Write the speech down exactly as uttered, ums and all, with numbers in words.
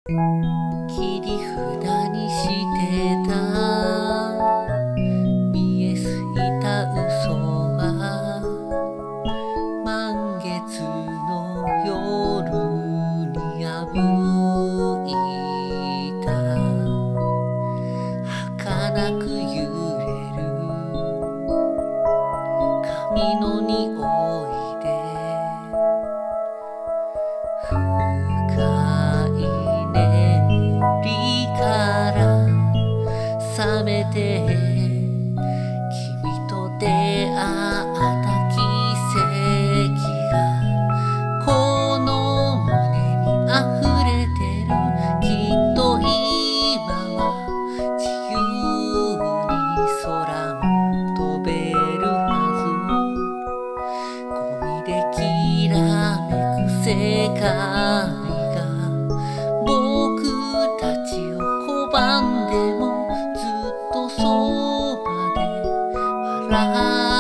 切り札にしてた見えすぎた嘘は満月の夜に破いた儚く揺れる髪の匂いで深い眠りから覚めて君と出会った奇跡がこの胸に溢れてるきっと今は自由に空も飛べるはずゴミできらめく世界が僕たちを拒んでもずっとそばで笑